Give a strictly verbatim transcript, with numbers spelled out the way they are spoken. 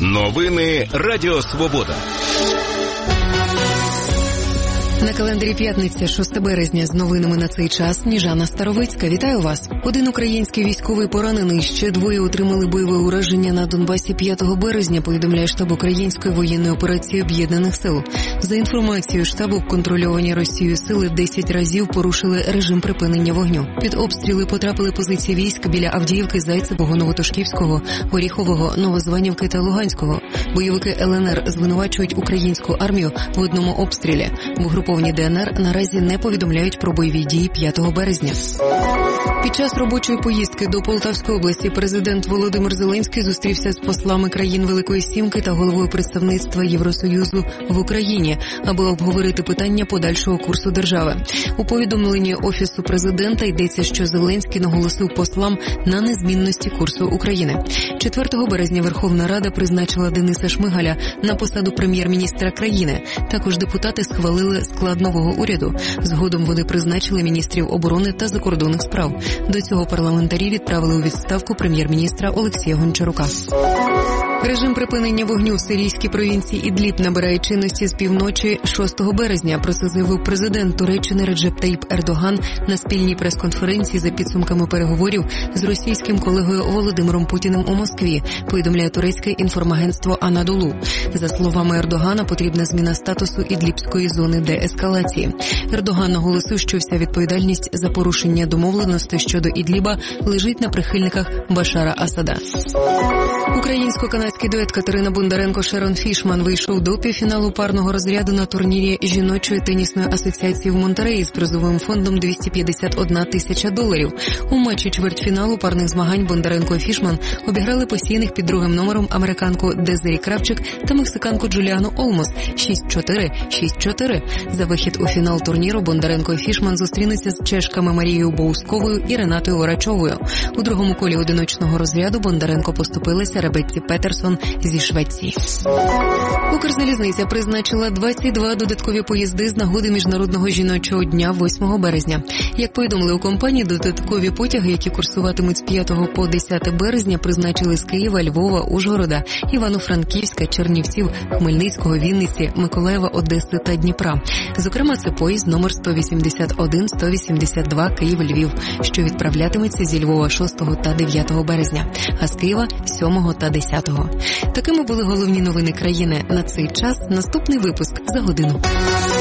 Новини Радіо Свобода. На календарі п'ятниця, шостого березня, з новинами на цей час Ніжана Старовицька. Вітаю вас. Один український військовий поранений, ще двоє отримали бойове ураження на Донбасі п'ятого березня, повідомляє штаб Української воєнної операції Об'єднаних сил. За інформацією штабу, контрольовані Росією сили десять разів порушили режим припинення вогню. Під обстріли потрапили позиції військ біля Авдіївки, Зайцевого, Новотошківського, Оріхового, Новозванівки та Луганського. Бойовики ел ен ер звинувачують українську армію в одному обстрілі. В угруповні де ен ер наразі не повідомляють про бойові дії п'ятого березня. Під час робочої поїздки до Полтавської області президент Володимир Зеленський зустрівся з послами країн Великої Сімки та головою представництва Євросоюзу в Україні, аби обговорити питання подальшого курсу держави. У повідомленні Офісу президента йдеться, що Зеленський наголосив послам на незмінності курсу України. четвертого березня Верховна Рада призначила Дениса Шмигаля на посаду прем'єр-міністра країни. Також депутати схвалили склад нового уряду. Згодом вони призначили міністрів оборони та закордонних справ. До цього парламентарі відправили у відставку прем'єр-міністра Олексія Гончарука. Режим припинення вогню в сирійській провінції Ідліб набирає чинності з півночі шостого березня. Про це заявив президент Туреччини Реджеп Таїп Ердоган на спільній прес-конференції за підсумками переговорів з російським колегою Володимиром Путіним у Москві, повідомляє турецьке інформагентство Анадолу. За словами Ердогана, потрібна зміна статусу ідлібської зони деескалації. Ердоган наголосив, що вся відповідальність за порушення домовленостей щодо Ідліба лежить на прихильниках Башара Асада. Українсько-канадський дует Катерина Бондаренко-Шерон Фішман вийшов до півфіналу парного розряду на турнірі жіночої тенісної асоціації в Монтереї з призовим фондом двісті п'ятдесят одна тисяча доларів. У матчі чвертьфіналу парних змагань Бондаренко і Фішман обіграли постійних під другим номером американку Дезері Кравчик та мексиканку Джуліану Олмос шість чотири - шість чотири. За вихід у фінал турніру Бондаренко і Фішман зустрінуться з чешками Марією Боусковою і Ренатою Орачовою. У другому колі одиночного розряду Бондаренко поступилася Ребекці Петерсон зі Швеції. Укрзалізниця призначила двадцять два додаткові поїзди з нагоди Міжнародного жіночого дня восьмого березня. Як повідомили у компанії, додаткові потяги, які курсуватимуть з п'ятого по десяте березня, призначили з Києва, Львова, Ужгорода, Івано-Франківська, Чернівців, Хмельницького, Вінниці, Миколаєва, Одеси та Дніпра. Зокрема, це поїзд номер сто вісімдесят один - сто вісімдесят два Київ-Львів, що відправлятиметься зі Львова шостого та дев'ятого березня, а з Києва сьомого та десятого. Такими були головні новини країни на цей час. Наступний випуск за годину.